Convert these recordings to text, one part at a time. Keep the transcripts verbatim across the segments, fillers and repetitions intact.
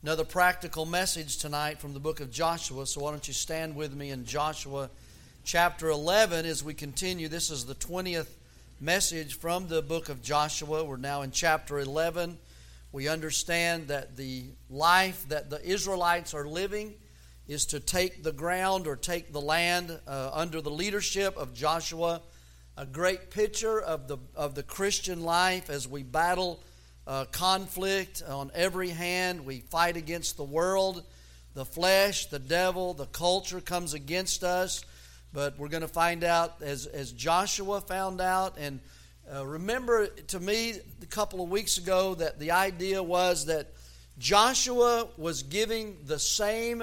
Another practical message tonight from the book of Joshua. So why don't you stand with me in Joshua chapter eleven as we continue. This is the twentieth message from the book of Joshua. We're now in chapter eleven. We understand that the life that the Israelites are living is to take the ground or take the land uh, under the leadership of Joshua. A great picture of the of the Christian life as we battle Uh, conflict on every hand. We fight against the world, the flesh, the devil, the culture comes against us. But we're going to find out as, as Joshua found out. And uh, remember to me a couple of weeks ago that the idea was that Joshua was giving the same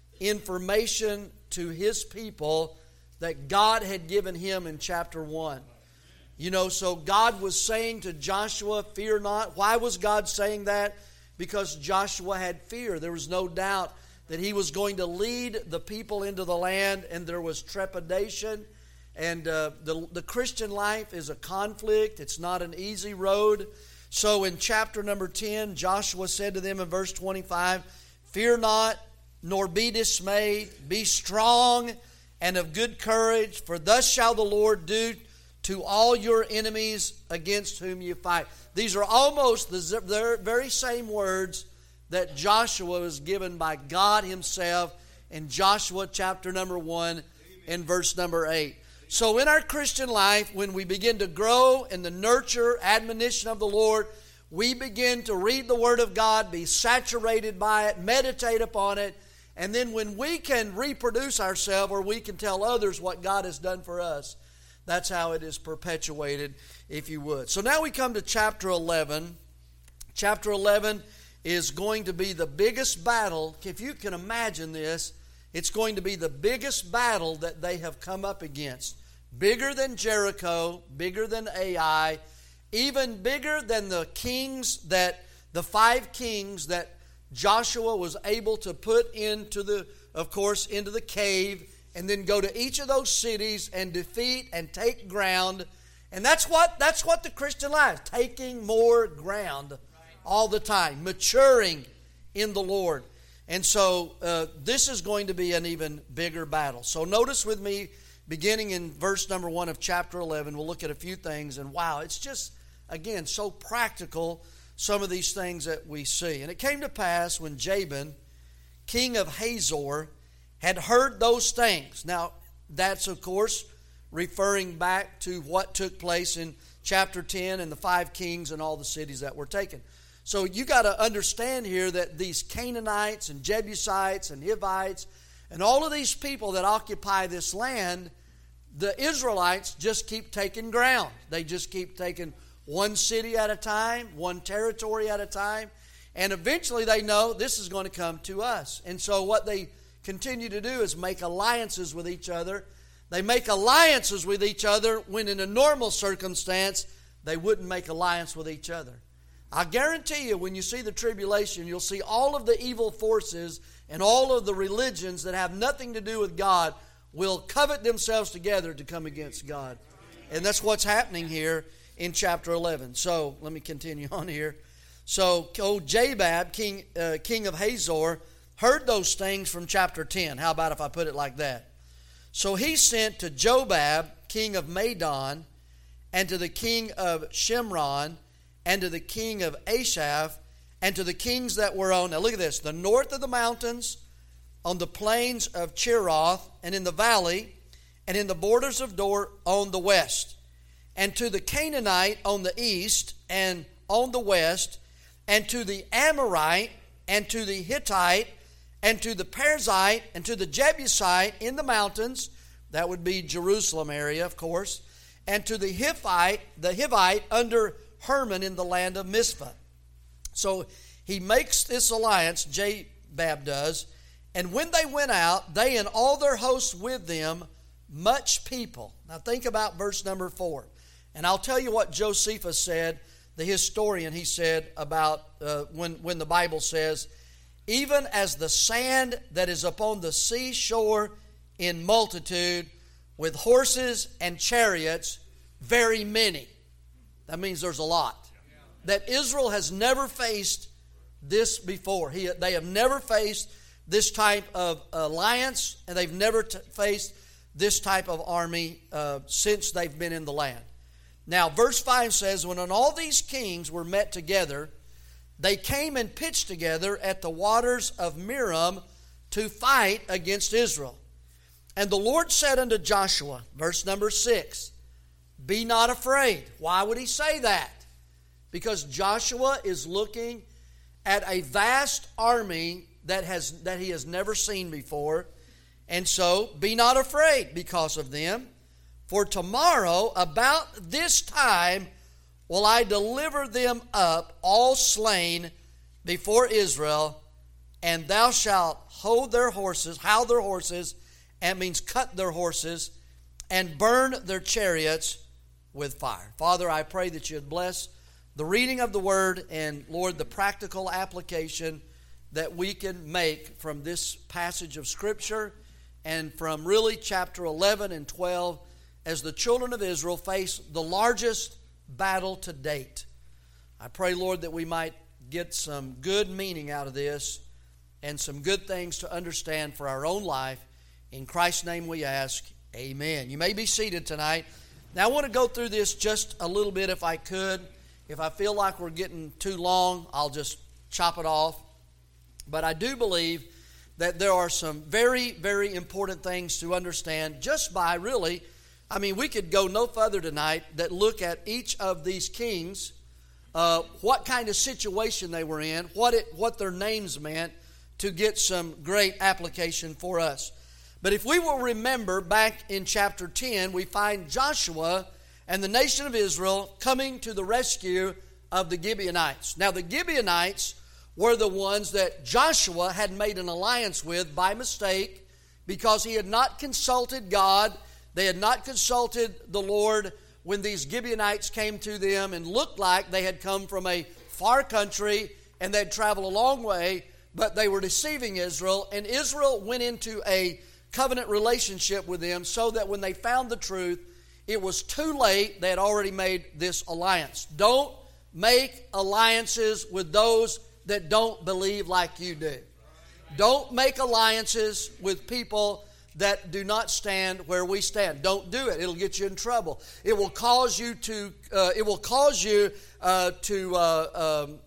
information to his people that God had given him in chapter one. You know, so God was saying to Joshua, fear not. Why was God saying that? Because Joshua had fear. There was no doubt that he was going to lead the people into the land, and there was trepidation. And uh, the, the Christian life is a conflict. It's not an easy road. So in chapter number ten, Joshua said to them in verse twenty-five, fear not, nor be dismayed. Be strong and of good courage, for thus shall the Lord do to all your enemies against whom you fight. These are almost the very same words that Joshua was given by God himself in Joshua chapter number one and verse number eight. So in our Christian life, when we begin to grow in the nurture, admonition of the Lord, we begin to read the Word of God, be saturated by it, meditate upon it, and then when we can reproduce ourselves or we can tell others what God has done for us, that's how it is perpetuated, if you would. So now we come to chapter eleven. Chapter eleven is going to be the biggest battle. If you can imagine this, it's going to be the biggest battle that they have come up against. Bigger than Jericho, bigger than Ai, even bigger than the kings that, the five kings that Joshua was able to put into the, of course, into the cave, and then go to each of those cities and defeat and take ground. And that's what that's what the Christian life is, taking more ground all the time, maturing in the Lord. And so uh, this is going to be an even bigger battle. So notice with me, beginning in verse number one of chapter eleven, we'll look at a few things. And wow, it's just, again, so practical, some of these things that we see. And it came to pass when Jabin, king of Hazor, had heard those things. Now, that's, of course, referring back to what took place in chapter ten and the five kings and all the cities that were taken. So you got to understand here that these Canaanites and Jebusites and Hivites and all of these people that occupy this land, the Israelites just keep taking ground. They just keep taking one city at a time, one territory at a time, and eventually they know this is going to come to us. And so what they continue to do is make alliances with each other. They make alliances with each other when in a normal circumstance they wouldn't make alliance with each other. I guarantee you when you see the tribulation, you'll see all of the evil forces and all of the religions that have nothing to do with God will covet themselves together to come against God. And that's what's happening here in chapter eleven. So let me continue on here. So old Jabab, king, uh, king of Hazor, heard those things from chapter ten. How about if I put it like that? So he sent to Jobab, king of Madon, and to the king of Shimron, and to the king of Ashaph, and to the kings that were on, now look at this, the north of the mountains, on the plains of Cheroth, and in the valley, and in the borders of Dor on the west, and to the Canaanite on the east, and on the west, and to the Amorite, and to the Hittite, and to the Perizzite, and to the Jebusite in the mountains, that would be Jerusalem area, of course, and to the Hivite, the Hivite under Hermon in the land of Mizpah. So he makes this alliance, Jabab does, and when they went out, they and all their hosts with them, much people. Now think about verse number four. And I'll tell you what Josephus said, the historian, he said about uh, when, when the Bible says, even as the sand that is upon the seashore in multitude, with horses and chariots, very many. That means there's a lot. That Israel has never faced this before. He, they have never faced this type of alliance, and they've never t- faced this type of army uh, since they've been in the land. Now, verse five says, when all these kings were met together, they came and pitched together at the waters of Merom to fight against Israel. And the Lord said unto Joshua, verse number six, be not afraid. Why would he say that? Because Joshua is looking at a vast army that has that he has never seen before. And so, be not afraid because of them. For tomorrow, about this time, will I deliver them up, all slain, before Israel, and thou shalt hold their horses, howl their horses, and means cut their horses, and burn their chariots with fire. Father, I pray that you would bless the reading of the Word, and Lord, the practical application that we can make from this passage of Scripture, and from really chapter eleven and twelve, as the children of Israel face the largest battle to date. I pray, Lord, that we might get some good meaning out of this and some good things to understand for our own life. In Christ's name we ask, amen. You may be seated tonight. Now I want to go through this just a little bit if I could. If I feel like we're getting too long, I'll just chop it off. But I do believe that there are some very, very important things to understand just by really, I mean, we could go no further tonight that look at each of these kings, uh, what kind of situation they were in, what it, what their names meant, to get some great application for us. But if we will remember back in chapter ten, we find Joshua and the nation of Israel coming to the rescue of the Gibeonites. Now the Gibeonites were the ones that Joshua had made an alliance with by mistake because he had not consulted God. They had not consulted the Lord when these Gibeonites came to them and looked like they had come from a far country and they'd traveled a long way, but they were deceiving Israel, and Israel went into a covenant relationship with them so that when they found the truth, it was too late. They had already made this alliance. Don't make alliances with those that don't believe like you do. Don't make alliances with people that do not stand where we stand. Don't do it. It'll get you in trouble. It will cause you to. Uh, it will cause you uh, to. Uh, um,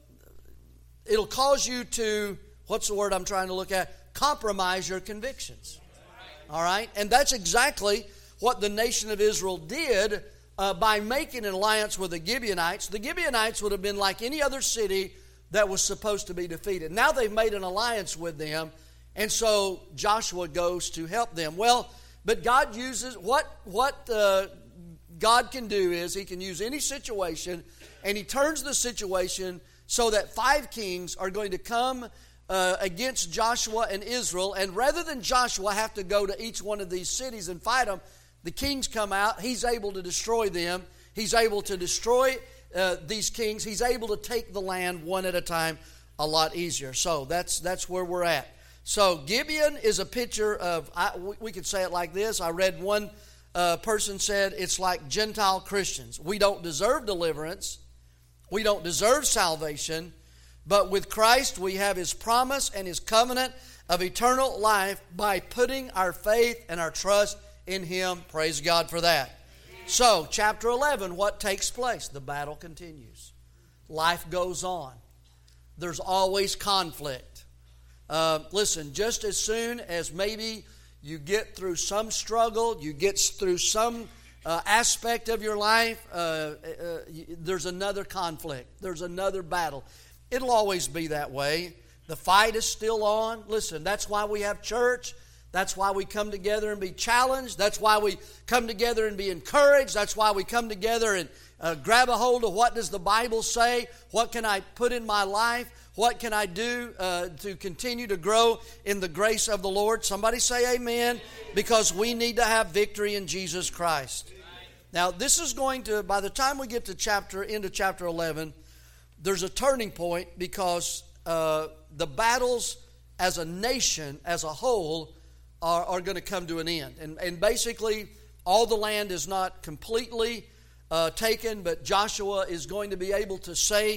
it'll cause you to. What's the word I'm trying to look at? Compromise your convictions. All right, and that's exactly what the nation of Israel did uh, by making an alliance with the Gibeonites. The Gibeonites would have been like any other city that was supposed to be defeated. Now they've made an alliance with them, and so Joshua goes to help them. Well, but God uses, what, what uh, God can do is He can use any situation, and He turns the situation so that five kings are going to come uh, against Joshua and Israel, and rather than Joshua have to go to each one of these cities and fight them, the kings come out. He's able to destroy them. He's able to destroy Uh, these kings. He's able to take the land one at a time a lot easier. So that's that's where we're at. So Gibeon is a picture of, I, we could say it like this. I read one uh, person said it's like Gentile Christians. We don't deserve deliverance. We don't deserve salvation. But with Christ we have His promise and His covenant of eternal life by putting our faith and our trust in Him. Praise God for that. So, chapter eleven, what takes place? The battle continues. Life goes on. There's always conflict. Uh, listen, just as soon as maybe you get through some struggle, you get through some uh, aspect of your life, uh, uh, there's another conflict. There's another battle. It'll always be that way. The fight is still on. Listen, that's why we have church. That's why we come together and be challenged. That's why we come together and be encouraged. That's why we come together and uh, grab a hold of what does the Bible say? What can I put in my life? What can I do uh, to continue to grow in the grace of the Lord? Somebody say amen, because we need to have victory in Jesus Christ. Now, this is going to, by the time we get to chapter, into chapter eleven, there's a turning point because uh, the battles as a nation, as a whole, are, are going to come to an end. And, and basically, all the land is not completely uh, taken, but Joshua is going to be able to say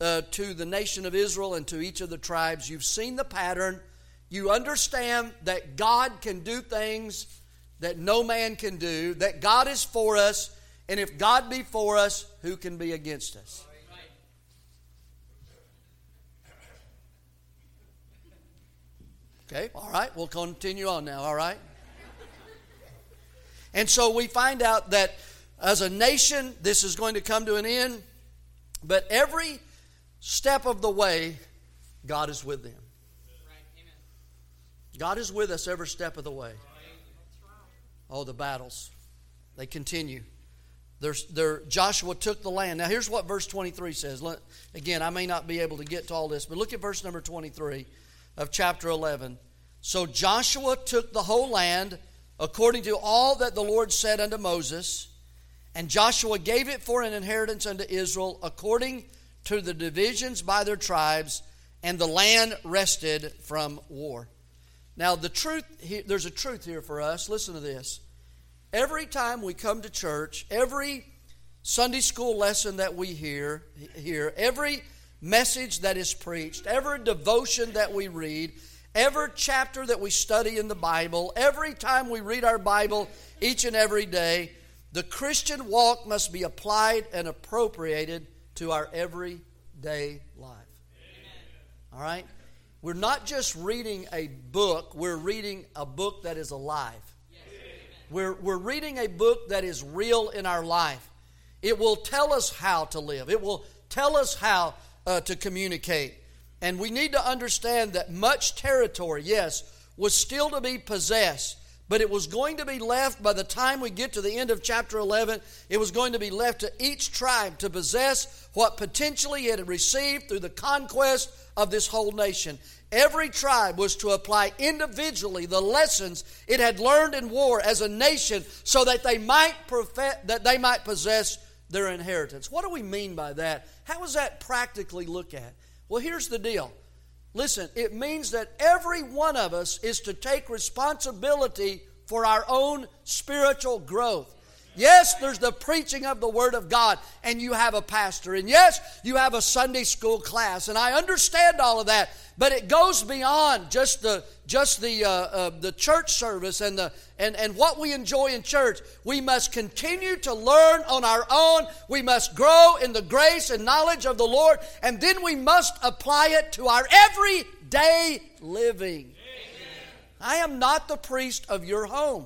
uh, to the nation of Israel and to each of the tribes. You've seen the pattern. You understand that God can do things that no man can do, that God is for us, and if God be for us, who can be against us? Okay, all right, we'll continue on now, all right? And so we find out that as a nation, this is going to come to an end, but every step of the way, God is with them. God is with us every step of the way. Oh, the battles. They continue. There's, there, Joshua took the land. Now, here's what verse twenty-three says. Let, again, I may not be able to get to all this, but look at verse number twenty-three of chapter eleven. So Joshua took the whole land according to all that the Lord said unto Moses, and Joshua gave it for an inheritance unto Israel according to the divisions by their tribes, and the land rested from war. Now, the truth, there's a truth here for us. Listen to this. Every time we come to church, every Sunday school lesson that we hear, hear, every message that is preached, every devotion that we read, every chapter that we study in the Bible, every time we read our Bible each and every day, the Christian walk must be applied and appropriated to our everyday life. Amen. All right? We're not just reading a book, we're reading a book that is alive. Yes. We're, we're reading a book that is real in our life. It will tell us how to live. It will tell us how uh, to communicate. And we need to understand that much territory, yes, was still to be possessed, but it was going to be left by the time we get to the end of chapter eleven. It was going to be left to each tribe to possess what potentially it had received through the conquest of this whole nation. Every tribe was to apply individually the lessons it had learned in war as a nation so that they might perfect, that they might possess their inheritance. What do we mean by that? How does that practically look at? Well, here's the deal. Listen, it means that every one of us is to take responsibility for our own spiritual growth. Yes, there's the preaching of the Word of God, and you have a pastor. And yes, you have a Sunday school class, and I understand all of that. But it goes beyond just the just the uh, uh, the church service and the and, and what we enjoy in church. We must continue to learn on our own. We must grow in the grace and knowledge of the Lord, and then we must apply it to our everyday living. Amen. I am not the priest of your home.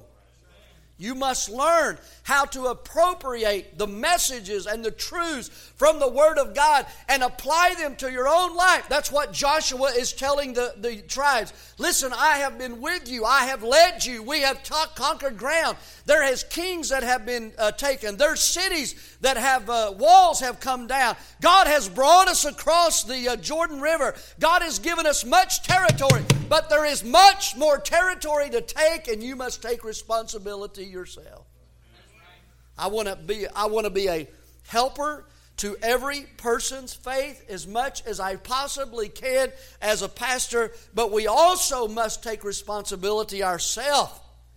You must learn how to appropriate the messages and the truths from the Word of God and apply them to your own life. That's what Joshua is telling the, the tribes. Listen, I have been with you. I have led you. We have ta- conquered ground. There has kings that have been uh, taken. There's cities that have, uh, walls have come down. God has brought us across the uh, Jordan River. God has given us much territory, but there is much more territory to take, and you must take responsibility yourself. I want to be I want to be a helper to every person's faith as much as I possibly can as a pastor, but we also must take responsibility ourselves.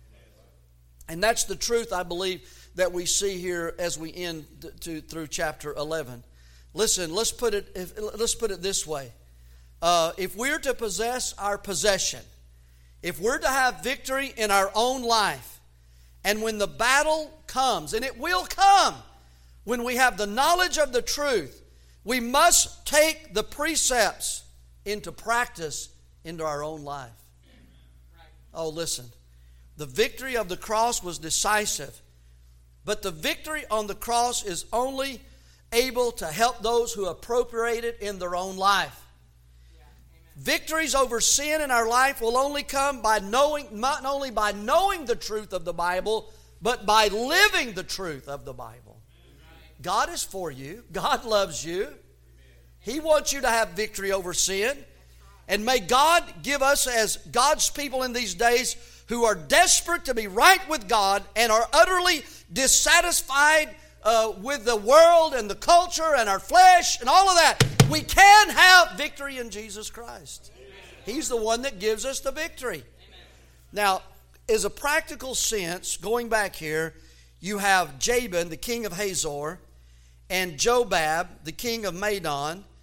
And that's the truth, I believe, that we see here as we end to, through chapter eleven. Listen, let's put it if, let's put it this way. Uh, if we're to possess our possession, if we're to have victory in our own life, and when the battle comes, and it will come, when we have the knowledge of the truth, we must take the precepts into practice into our own life. Oh, listen. The victory of the cross was decisive, but the victory on the cross is only able to help those who appropriate it in their own life. Victories over sin in our life will only come by knowing, not only by knowing the truth of the Bible, but by living the truth of the Bible. God is for you. God loves you. He wants you to have victory over sin. And may God give us, as God's people in these days, who are desperate to be right with God and are utterly dissatisfied uh, with the world and the culture and our flesh and all of that, we can have victory in Jesus Christ. Amen. He's the one that gives us the victory. Amen. Now, as a practical sense, going back here, you have Jabin, the king of Hazor, and Jobab, the king of Madon,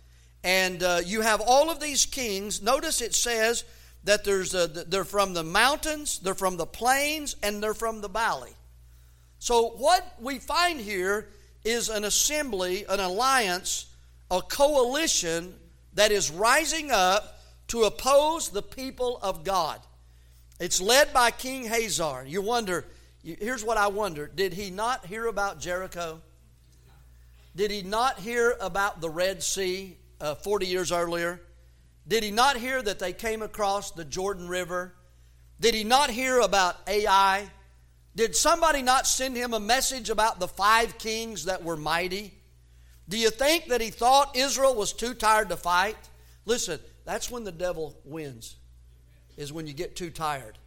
And uh, you have all of these kings. Notice it says that there's a, they're from the mountains, they're from the plains, and they're from the valley. So what we find here is an assembly, an alliance, a coalition that is rising up to oppose the people of God. It's led by King Hazar. You wonder, here's what I wonder. Did he not hear about Jericho? Did he not hear about the Red Sea uh, forty years earlier? Did he not hear that they came across the Jordan River? Did he not hear about Ai? Did somebody not send him a message about the five kings that were mighty? Do you think that he thought Israel was too tired to fight? Listen, that's when the devil wins, is when you get too tired.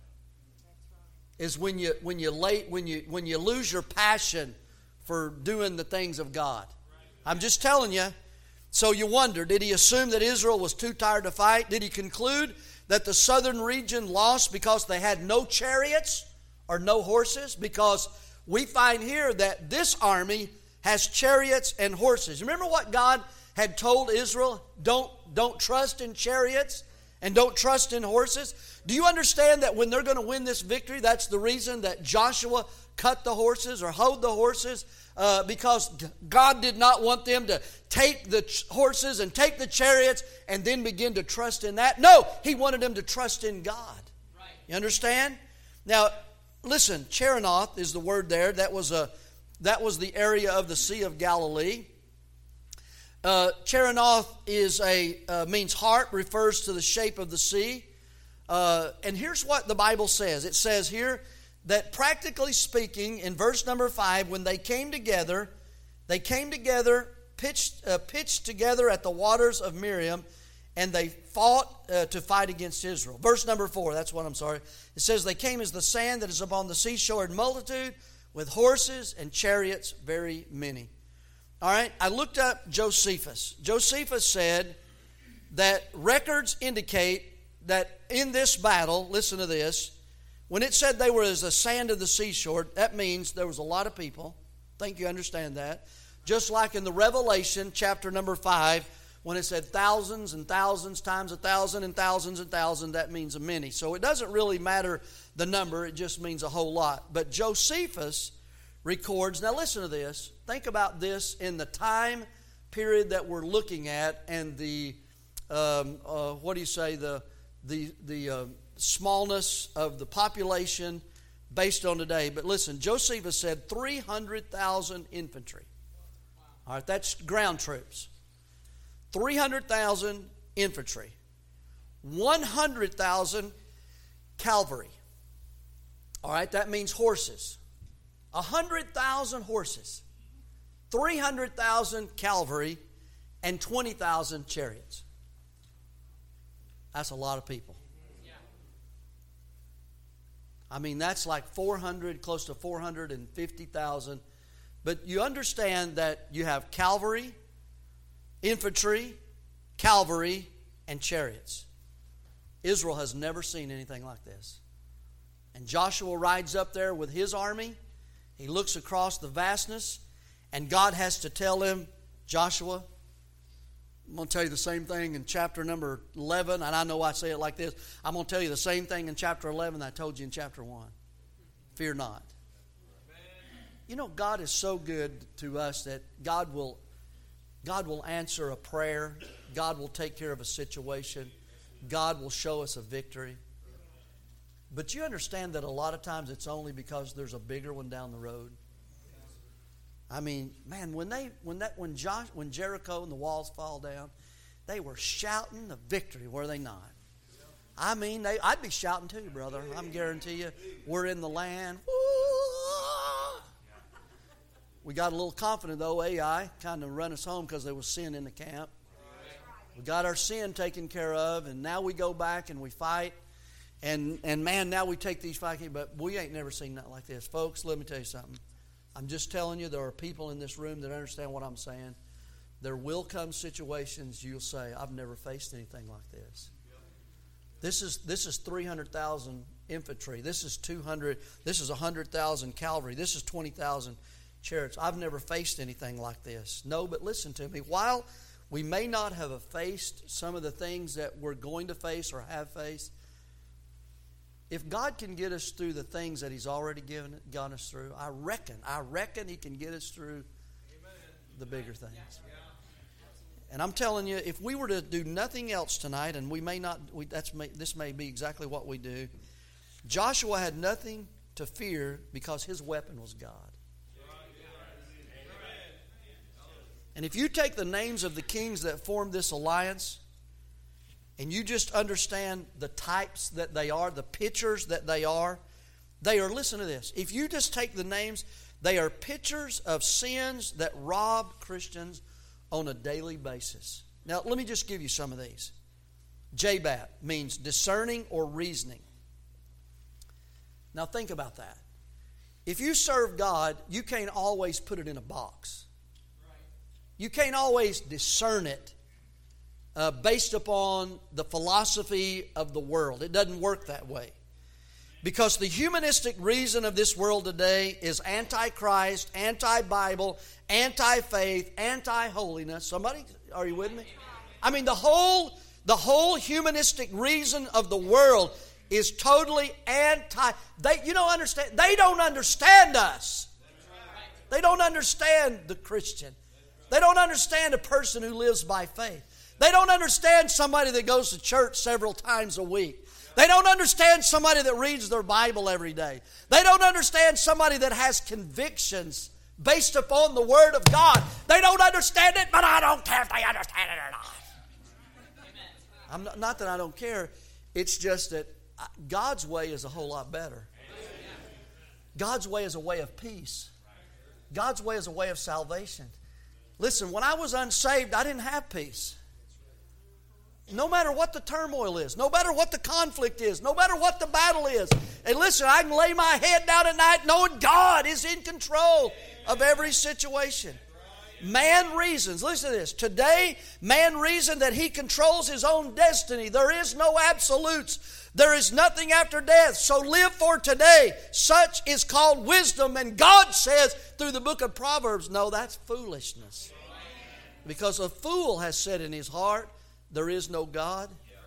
Is when you when you late when you when you lose your passion for doing the things of God. I'm just telling you. So you wonder, did he assume that Israel was too tired to fight? Did he conclude that the southern region lost because they had no chariots or no horses? Because we find here that this army has chariots and horses. Remember what God had told Israel? Don't, don't trust in chariots and don't trust in horses. Do you understand that when they're going to win this victory, that's the reason that Joshua cut the horses or hoed the horses? Uh, because God did not want them to take the ch- horses and take the chariots and then begin to trust in that. No, He wanted them to trust in God. Right. You understand? Now, listen, Cheranoth is the word there. That was a that was the area of the Sea of Galilee. Uh, Cheranoth is a uh, means heart, refers to the shape of the sea. Uh, and here's what the Bible says. It says here that practically speaking, in verse number five, when they came together, they came together, pitched, uh, pitched together at the waters of Miriam, and they fought uh, to fight against Israel. Verse number four, that's what I'm sorry. It says, they came as the sand that is upon the seashore in multitude, with horses and chariots very many. All right, I looked up Josephus. Josephus said that records indicate that in this battle, listen to this, when it said they were as the sand of the seashore, that means there was a lot of people. I think you understand that. Just like in the Revelation, chapter number five, when it said thousands and thousands times a thousand and thousands and thousands, that means a many. So it doesn't really matter the number, it just means a whole lot. But Josephus records, now listen to this, think about this in the time period that we're looking at and the, um, uh, what do you say, the, the, the uh, smallness of the population based on today. But listen, Josephus said three hundred thousand infantry. All right, that's ground troops. three hundred thousand infantry. one hundred thousand cavalry. All right, that means horses. one hundred thousand horses. three hundred thousand cavalry and twenty thousand chariots. That's a lot of people. I mean, that's like four hundred, close to four hundred fifty thousand. But you understand that you have cavalry, infantry, cavalry, and chariots. Israel has never seen anything like this. And Joshua rides up there with his army. He looks across the vastness, and God has to tell him, Joshua, I'm going to tell you the same thing in chapter number eleven, and I know I say it like this. I'm going to tell you the same thing in chapter eleven that I told you in chapter one. Fear not. You know, God is so good to us that God will, God will answer a prayer. God will take care of a situation. God will show us a victory. But you understand that a lot of times it's only because there's a bigger one down the road. I mean, man, when they when that when Josh when Jericho and the walls fall down, they were shouting the victory, were they not? I mean, they I'd be shouting too, brother. I'm guarantee you, we're in the land. Woo! We got a little confident though. Ai kind of run us home because there was sin in the camp. We got our sin taken care of, and now we go back and we fight. And and man, now we take these fights, but we ain't never seen nothing like this, folks. Let me tell you something. I'm just telling you, there are people in this room that understand what I'm saying. There will come situations you'll say, I've never faced anything like this. This is this is three hundred thousand infantry. This is two hundred. This is one hundred thousand cavalry. This is twenty thousand chariots. I've never faced anything like this. No, but listen to me. While We may not have faced some of the things that we're going to face or have faced. If God can get us through the things that He's already given, gotten us through, I reckon, I reckon He can get us through the bigger things. And I'm telling you, if we were to do nothing else tonight, and we may not, we, that's may, this may be exactly what we do. Joshua had nothing to fear because his weapon was God. And if you take the names of the kings that formed this alliance, and you just understand the types that they are, the pictures that they are, they are, listen to this, if you just take the names, they are pictures of sins that rob Christians on a daily basis. Now, let me just give you some of these. Jabab means discerning or reasoning. Now, think about that. If you serve God, you can't always put it in a box. You can't always discern it uh, based upon the philosophy of the world. It doesn't work that way. Because the humanistic reason of this world today is anti-Christ, anti-Bible, anti-faith, anti-holiness. Somebody, are you with me? I mean, the whole, the whole humanistic reason of the world is totally anti. They, you don't understand. They don't understand us. They don't understand the Christian. They don't understand a person who lives by faith. They don't understand somebody that goes to church several times a week. They don't understand somebody that reads their Bible every day. They don't understand somebody that has convictions based upon the Word of God. They don't understand it, but I don't care if they understand it or not. I'm not, not that I don't care. It's just that God's way is a whole lot better. God's way is a way of peace. God's way is a way of salvation. Listen, when I was unsaved, I didn't have peace. No matter what the turmoil is, no matter what the conflict is, no matter what the battle is. And listen, I can lay my head down at night knowing God is in control of every situation. Man reasons, listen to this. Today, man reasons that he controls his own destiny. There is no absolutes. There is nothing after death. So live for today. Such is called wisdom. And God says through the book of Proverbs, no, that's foolishness. Because a fool has said in his heart, there is no God.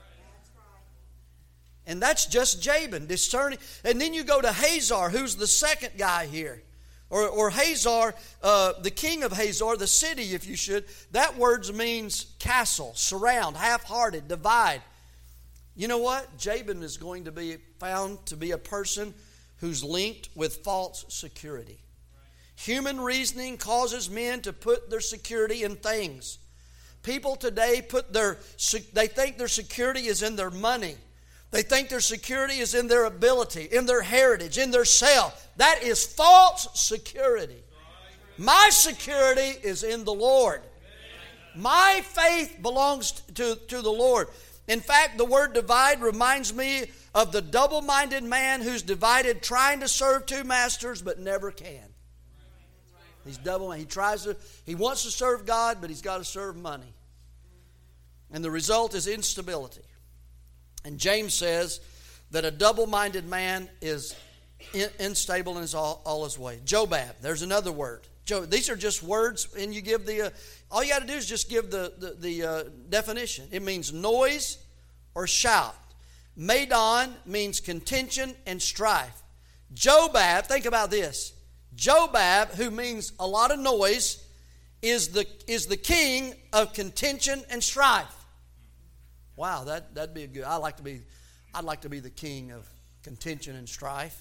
And that's just Jabin, discerning. And then you go to Hazor, who's the second guy here. Or, or Hazor, uh, the king of Hazor, the city, if you should. That word means castle, surround, half-hearted, divide. You know what? Jabin is going to be found to be a person who's linked with false security. Human reasoning causes men to put their security in things. People today put their, they think their security is in their money. They think their security is in their ability, in their heritage, in their self. That is false security. My security is in the Lord. My faith belongs to, to the Lord. In fact, the word divide reminds me of the double-minded man who's divided, trying to serve two masters but never can. He's double. He tries to. He wants to serve God, but he's got to serve money. And the result is instability. And James says that a double-minded man is in, unstable in his all, all his way. Jobab. There's another word. Jo, these are just words, and you give the. Uh, all you got to do is just give the the, the uh, definition. It means noise or shout. Madon means contention and strife. Jobab. Think about this. Jobab, who means a lot of noise, is the is the king of contention and strife. Wow, that that'd be a good. I like to be, I'd like to be the king of contention and strife.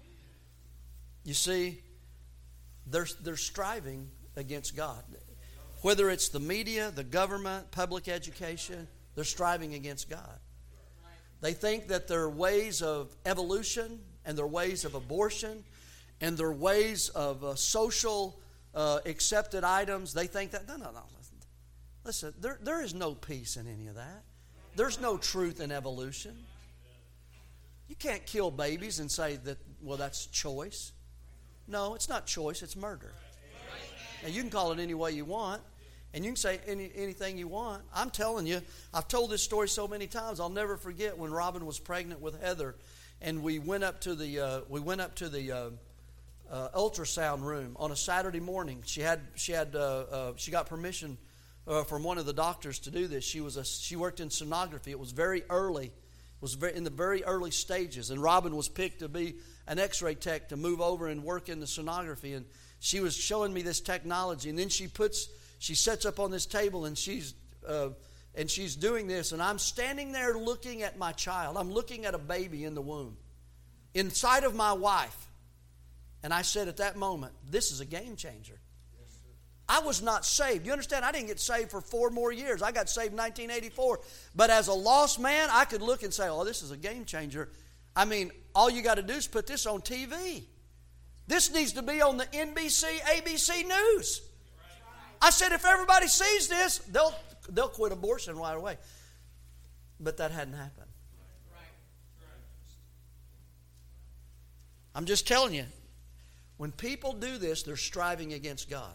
You see, they're they're striving against God. Whether it's the media, the government, public education, they're striving against God. They think that their ways of evolution and their ways of abortion and their ways of uh, social uh, accepted items, they think that, no, no, no. Listen, there, there is no peace in any of that. There's no truth in evolution. You can't kill babies and say that, well, that's choice. No, it's not choice, it's murder. Now, you can call it any way you want, and you can say any, anything you want. I'm telling you, I've told this story so many times, I'll never forget when Robin was pregnant with Heather, and we went up to the, uh, we went up to the, uh, Uh, ultrasound room on a Saturday morning. She had she had uh, uh, she got permission uh, from one of the doctors to do this. She was a, she worked in sonography. It was very early. It was very, in the very early stages. And Robin was picked to be an x-ray tech to move over and work in the sonography. And she was showing me this technology. And then she puts, she sets up on this table and she's, uh, and she's doing this. And I'm standing there looking at my child. I'm looking at a baby in the womb, inside of my wife. And I said at that moment, this is a game changer. I was not saved. You understand? I didn't get saved for four more years. I got saved in nineteen eighty-four. But as a lost man, I could look and say, oh, this is a game changer. I mean, all you got to do is put this on T V. This needs to be on the N B C, A B C News. I said, if everybody sees this, they'll, they'll quit abortion right away. But that hadn't happened. I'm just telling you, when people do this, they're striving against God.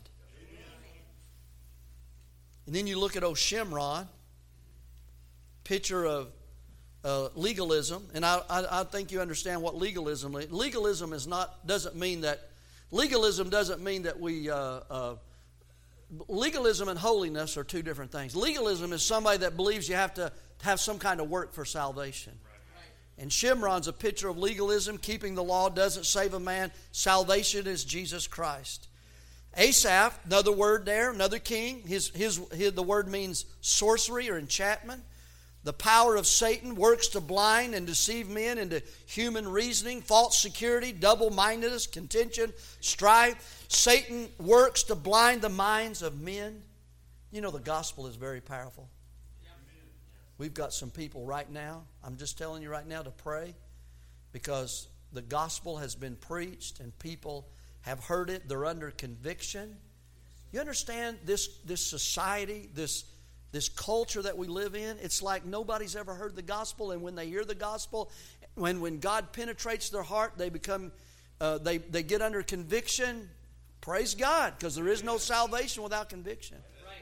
And then you look at old Shimron, picture of uh, legalism, and I, I, I think you understand what legalism is. Legalism is not doesn't mean that legalism doesn't mean that we uh, uh, legalism and holiness are two different things. Legalism is somebody that believes you have to have some kind of work for salvation. And Shimron's a picture of legalism. Keeping the law doesn't save a man. Salvation is Jesus Christ. Asaph, another word there, another king. His, his, his, the word means sorcery or enchantment. The power of Satan works to blind and deceive men into human reasoning, false security, double-mindedness, contention, strife. Satan works to blind the minds of men. You know, the gospel is very powerful. We've got some people right now, I'm just telling you right now to pray, because the gospel has been preached and people have heard it. They're under conviction. You understand this, this society, this, this culture that we live in? It's like nobody's ever heard the gospel, and when they hear the gospel, when, when God penetrates their heart, they become, uh, they, they get under conviction. Praise God, because there is no salvation without conviction.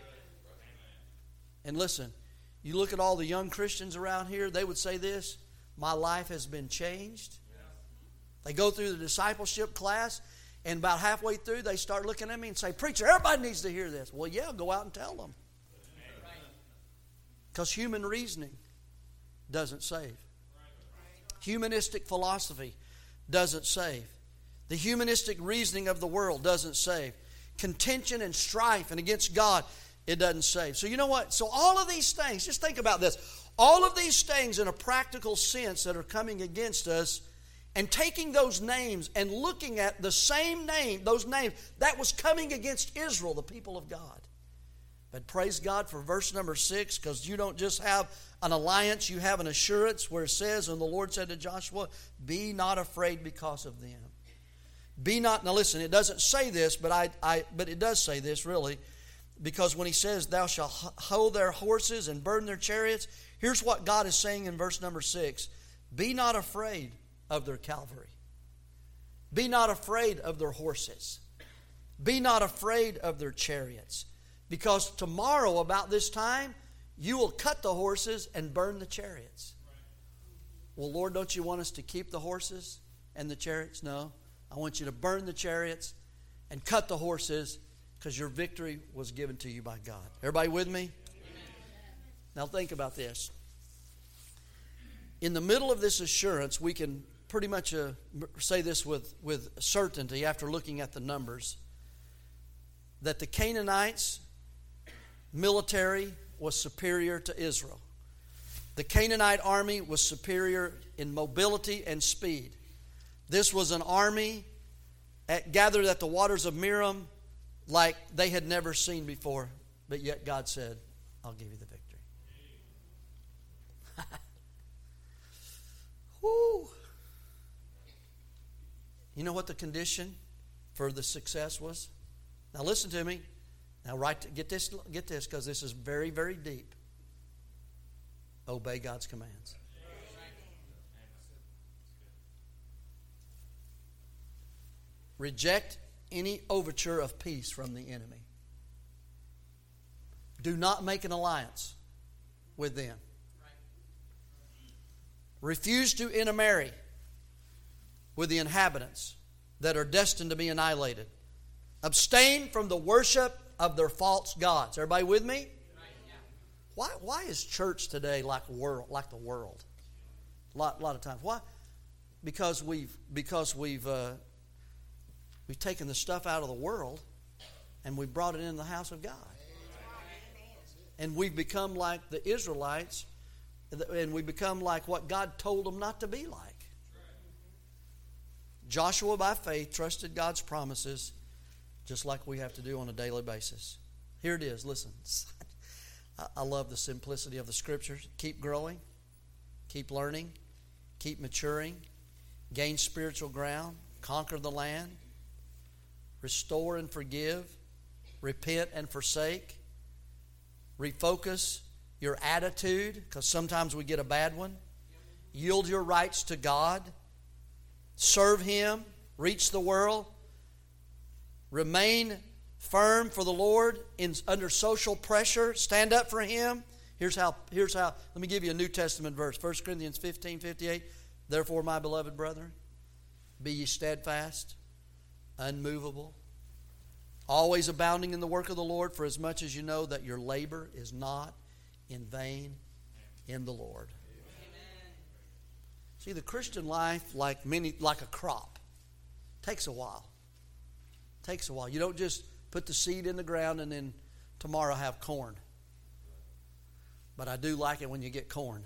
And listen, you look at all the young Christians around here, they would say this: my life has been changed. They go through the discipleship class, and about halfway through, they start looking at me and say, preacher, everybody needs to hear this. Well, yeah, go out and tell them. Because human reasoning doesn't save. Humanistic philosophy doesn't save. The humanistic reasoning of the world doesn't save. Contention and strife and against God, it doesn't save. So you know what? So all of these things, just think about this. All of these things in a practical sense that are coming against us, and taking those names and looking at the same name, those names, that was coming against Israel, the people of God. But praise God for verse number six, because you don't just have an alliance, you have an assurance where it says, and the Lord said to Joshua, be not afraid because of them. Be not, now listen, it doesn't say this, but I, I but it does say this really, because when he says, thou shalt hoe their horses and burn their chariots, here's what God is saying in verse number six. Be not afraid of their cavalry. Be not afraid of their horses. Be not afraid of their chariots. Because tomorrow about this time, you will cut the horses and burn the chariots. Well, Lord, don't you want us to keep the horses and the chariots? No. I want you to burn the chariots and cut the horses, because your victory was given to you by God. Everybody with me? Amen. Now think about this. In the middle of this assurance, we can pretty much uh, say this with, with certainty after looking at the numbers, that the Canaanites' military was superior to Israel. The Canaanite army was superior in mobility and speed. This was an army at, gathered at the waters of Merom like they had never seen before, but yet God said, I'll give you the victory. Woo. You know what the condition for the success was? Now listen to me. Now right, get this, get this, because this is very, very deep. Obey God's commands. Reject any overture of peace from the enemy. Do not make an alliance with them. Refuse to intermarry with the inhabitants that are destined to be annihilated. Abstain from the worship of their false gods. Everybody with me? Why, why is church today like world, like the world? A lot, lot of times. Why? Because we've because we've uh, we've taken the stuff out of the world and we've brought it into the house of God. And we've become like the Israelites, and we become like what God told them not to be like. Joshua, by faith, trusted God's promises, just like we have to do on a daily basis. Here it is. Listen, I love the simplicity of the Scriptures. Keep growing, keep learning, keep maturing, gain spiritual ground, conquer the land, restore and forgive, repent and forsake, refocus your attitude, because sometimes we get a bad one, yield your rights to God, serve Him, reach the world, remain firm for the Lord in under social pressure, stand up for Him. Here's how, here's how, let me give you a New Testament verse, First Corinthians fifteen fifty-eight. Therefore, my beloved brethren, be ye steadfast, unmovable, always abounding in the work of the Lord, for as much as you know that your labor is not in vain in the Lord. Amen. See, the Christian life, like many, like a crop, takes a while. Takes a while. You don't just put the seed in the ground and then tomorrow have corn. But I do like it when you get corn.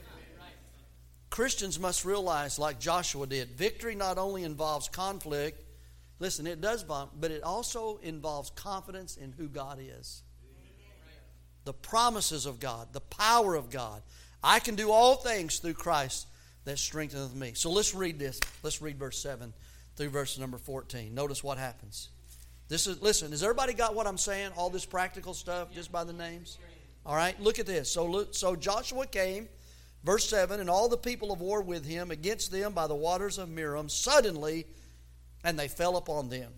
Christians must realize, like Joshua did, victory not only involves conflict, listen, it does, but it also involves confidence in who God is. The promises of God, the power of God. I can do all things through Christ that strengtheneth me. So let's read this. Let's read verse seven through verse number fourteen. Notice what happens. This is, listen, has everybody got what I'm saying? All this practical stuff just by the names? All right, look at this. So, so Joshua came, verse seven, and all the people of war with him against them by the waters of Merom, suddenly, and they fell upon them.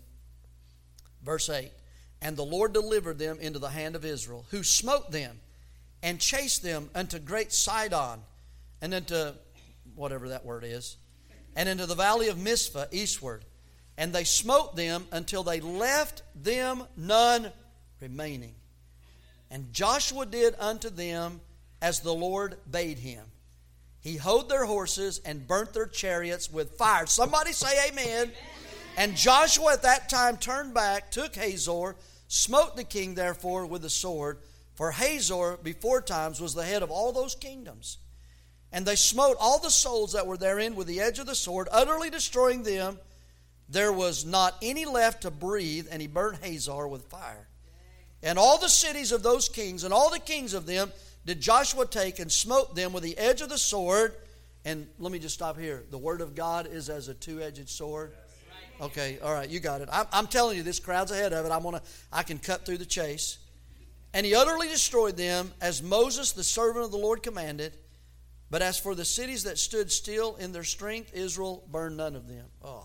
Verse eight, and the Lord delivered them into the hand of Israel, who smote them and chased them unto great Sidon, and into, whatever that word is, and into the valley of Mizpah eastward. And they smote them until they left them none remaining. And Joshua did unto them as the Lord bade him. He hoed their horses and burnt their chariots with fire. Somebody say amen. Amen. And Joshua at that time turned back, took Hazor, smote the king therefore with the sword. For Hazor before times was the head of all those kingdoms. And they smote all the souls that were therein with the edge of the sword, utterly destroying them. There was not any left to breathe, and he burnt Hazor with fire. And all the cities of those kings, and all the kings of them, did Joshua take and smote them with the edge of the sword. And let me just stop here. The word of God is as a two-edged sword. Okay, all right, you got it. I'm, I'm telling you, this crowd's ahead of it. I'm gonna, I can cut through the chase. And he utterly destroyed them, as Moses, the servant of the Lord, commanded. But as for the cities that stood still in their strength, Israel burned none of them. Oh,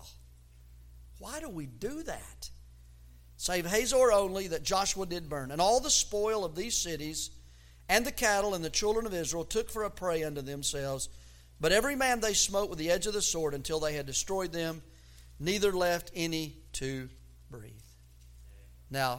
why do we do that? Save Hazor only, that Joshua did burn. And all the spoil of these cities, and the cattle, and the children of Israel took for a prey unto themselves. But every man they smote with the edge of the sword until they had destroyed them, neither left any to breathe. Now,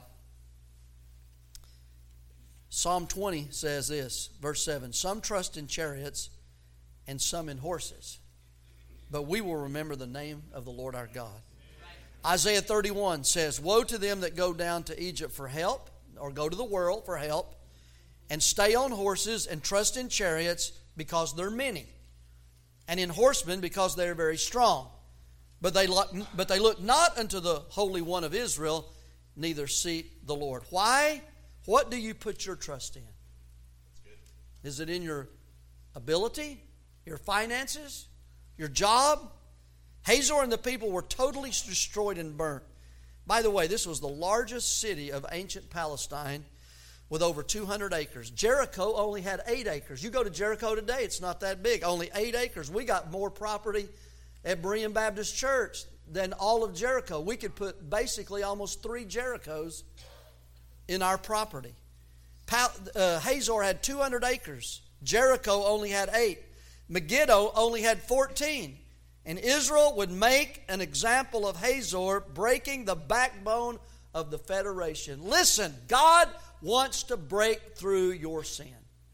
Psalm twenty says this, verse seven, some trust in chariots and some in horses, but we will remember the name of the Lord our God. Isaiah thirty-one says, woe to them that go down to Egypt for help, or go to the world for help, and stay on horses and trust in chariots because they're many, and in horsemen because they are very strong. But they look, but they look not unto the Holy One of Israel, neither seek the Lord. Why? What do you put your trust in? Is it in your ability, your finances, your job? Hazor and the people were totally destroyed and burnt. By the way, this was the largest city of ancient Palestine with over two hundred acres. Jericho only had eight acres. You go to Jericho today, it's not that big. Only eight acres. We got more property at Berean Baptist Church than all of Jericho. We could put basically almost three Jerichos in our property. Pal- uh, Hazor had two hundred acres. Jericho only had eight. Megiddo only had fourteen. And Israel would make an example of Hazor, breaking the backbone of the federation. Listen, God wants to break through your sin.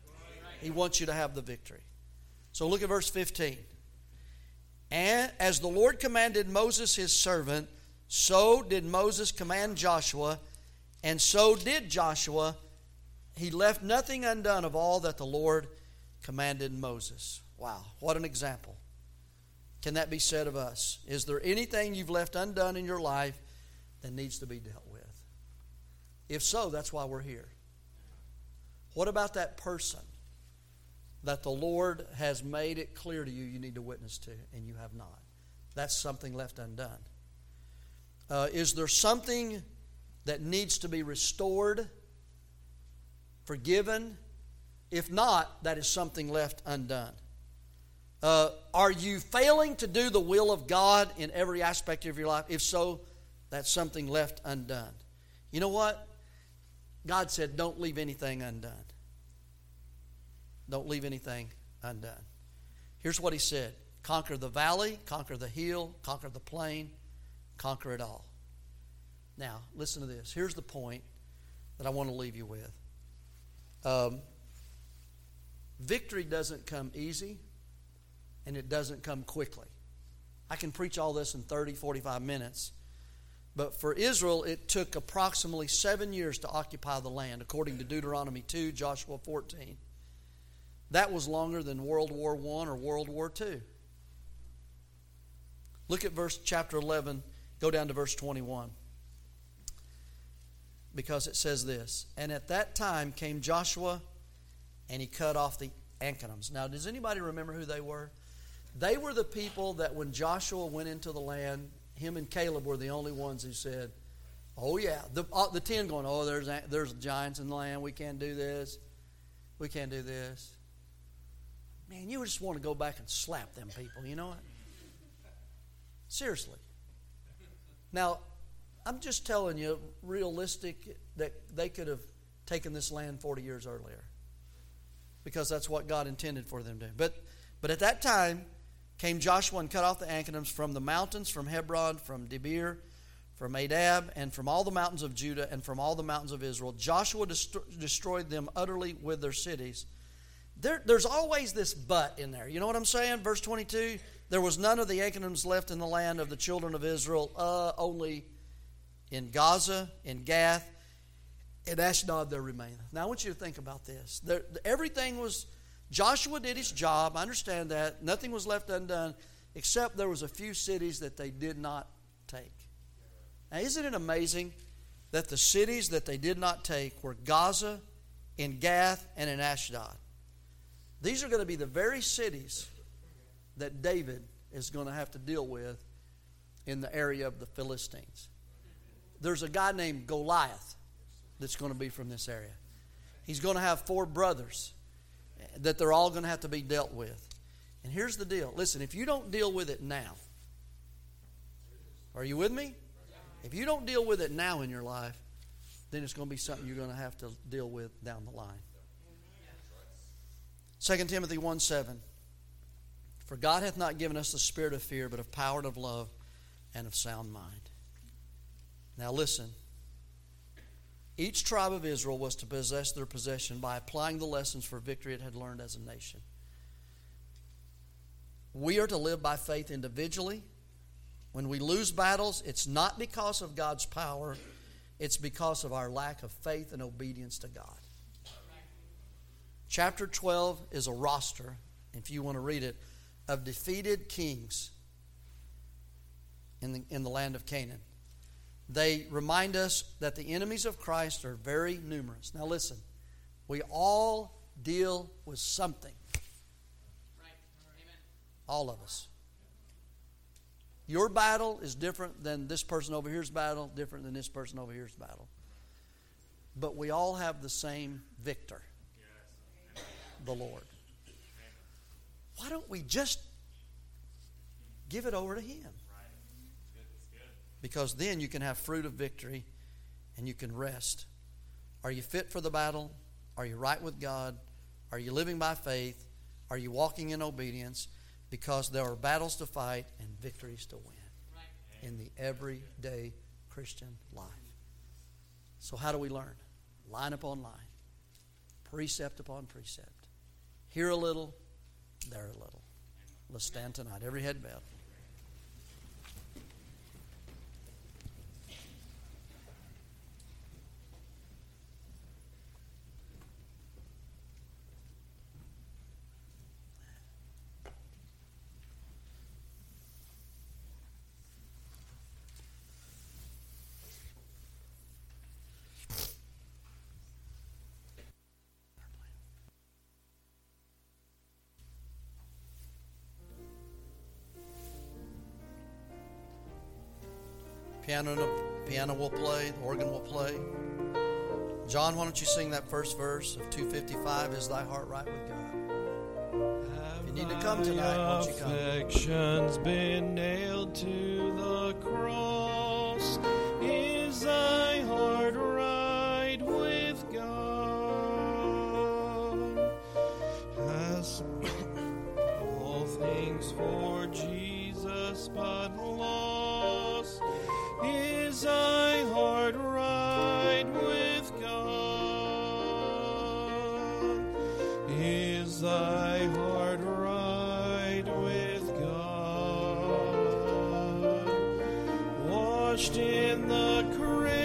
He wants you to have the victory. So look at verse fifteen. And as the Lord commanded Moses his servant, so did Moses command Joshua, and so did Joshua. He left nothing undone of all that the Lord commanded Moses. Wow, what an example. Can that be said of us? Is there anything you've left undone in your life that needs to be dealt with? If so, that's why we're here. What about that person that the Lord has made it clear to you you need to witness to, and you have not? That's something left undone. Uh, is there something that needs to be restored, forgiven? If not, that is something left undone. Uh, are you failing to do the will of God in every aspect of your life? If so, that's something left undone. You know what? God said, don't leave anything undone. Don't leave anything undone. Here's what He said. Conquer the valley, conquer the hill, conquer the plain, conquer it all. Now, listen to this. Here's the point that I want to leave you with. Um, victory doesn't come easy, and it doesn't come quickly. I can preach all this in thirty, forty-five minutes. But for Israel, it took approximately seven years to occupy the land, according to Deuteronomy two, Joshua fourteen. That was longer than World War One or World War Two. Look at verse chapter eleven. Go down to verse twenty-one. Because it says this. And at that time came Joshua, and he cut off the Anakims. Now, does anybody remember who they were? They were the people that when Joshua went into the land, him and Caleb were the only ones who said, oh yeah, the, uh, the ten going, oh, there's, there's giants in the land, we can't do this, we can't do this. Man, you just want to go back and slap them people, you know what? Seriously. Now, I'm just telling you, realistic, that they could have taken this land forty years earlier. Because that's what God intended for them to do. But, but at that time, came Joshua and cut off the Anakims from the mountains, from Hebron, from Debir, from Adab, and from all the mountains of Judah, and from all the mountains of Israel. Joshua dest- destroyed them utterly with their cities. There, there's always this but in there. You know what I'm saying? Verse twenty-two, there was none of the Anakims left in the land of the children of Israel, uh, only in Gaza, in Gath, in Ashdod there remaineth. Now I want you to think about this. There, everything was... Joshua did his job. I understand that. Nothing was left undone, except there was a few cities that they did not take. Now, isn't it amazing that the cities that they did not take were Gaza, in Gath, and in Ashdod? These are going to be the very cities that David is going to have to deal with in the area of the Philistines. There's a guy named Goliath that's going to be from this area. He's going to have four brothers that they're all going to have to be dealt with. And here's the deal. Listen, if you don't deal with it now, are you with me? If you don't deal with it now in your life, then it's going to be something you're going to have to deal with down the line. Second Timothy one seven. For God hath not given us the spirit of fear, but of power and of love and of sound mind. Now listen. Each tribe of Israel was to possess their possession by applying the lessons for victory it had learned as a nation. We are to live by faith individually. When we lose battles, it's not because of God's power, it's because of our lack of faith and obedience to God. Chapter twelve is a roster, if you want to read it, of defeated kings in the, in the land of Canaan. They remind us that the enemies of Christ are very numerous. Now listen, we all deal with something. Right. Amen. All of us. Your battle is different than this person over here's battle, different than this person over here's battle. But we all have the same victor, yes. The Lord. Why don't we just give it over to Him? Because then you can have fruit of victory and you can rest. Are you fit for the battle? Are you right with God? Are you living by faith? Are you walking in obedience? Because there are battles to fight and victories to win right. In the everyday Christian life. So how do we learn? Line upon line. Precept upon precept. Here a little, there a little. Let's stand tonight. Every head bowed. Piano, piano will play, the organ will play. John, why don't you sing that first verse of two fifty-five, Is Thy Heart Right with God? If you need to come tonight, won't you come? Affections been nailed to the cross. Is thy heart right with God? Has all things for Jesus but lost? Is thy heart right with God? Is thy heart right with God? Washed in the cradle